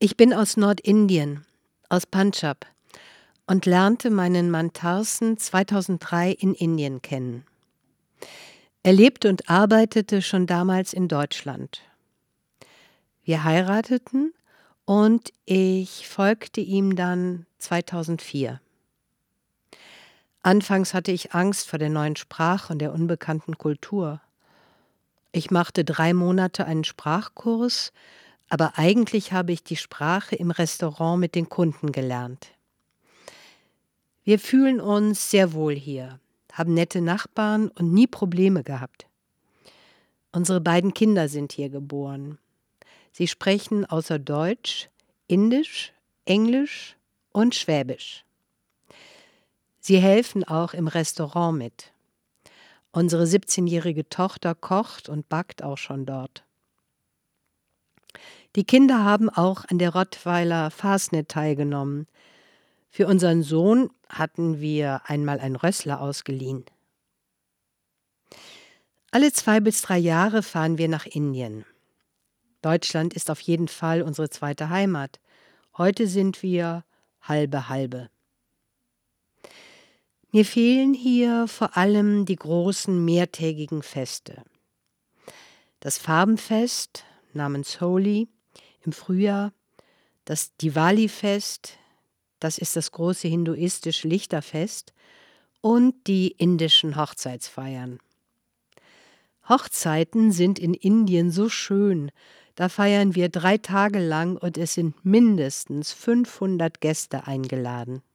Ich bin aus Nordindien, aus Pandschab und lernte meinen Mann Tarsen 2003 in Indien kennen. Er lebte und arbeitete schon damals in Deutschland. Wir heirateten und ich folgte ihm dann 2004. Anfangs hatte ich Angst vor der neuen Sprache und der unbekannten Kultur. Ich machte 3 Monate einen Sprachkurs, aber eigentlich habe ich die Sprache im Restaurant mit den Kunden gelernt. Wir fühlen uns sehr wohl hier, haben nette Nachbarn und nie Probleme gehabt. Unsere beiden Kinder sind hier geboren. Sie sprechen außer Deutsch, Indisch, Englisch und Schwäbisch. Sie helfen auch im Restaurant mit. Unsere 17-jährige Tochter kocht und backt auch schon dort. Die Kinder haben auch an der Rottweiler Fasnet teilgenommen. Für unseren Sohn hatten wir einmal einen Rössler ausgeliehen. Alle 2 bis 3 Jahre fahren wir nach Indien. Deutschland ist auf jeden Fall unsere zweite Heimat. Heute sind wir halbe. Mir fehlen hier vor allem die großen mehrtägigen Feste. Das Farbenfest namens Holi im Frühjahr, das Diwali-Fest, das ist das große hinduistische Lichterfest, und die indischen Hochzeitsfeiern. Hochzeiten sind in Indien so schön, da feiern wir 3 Tage lang und es sind mindestens 500 Gäste eingeladen.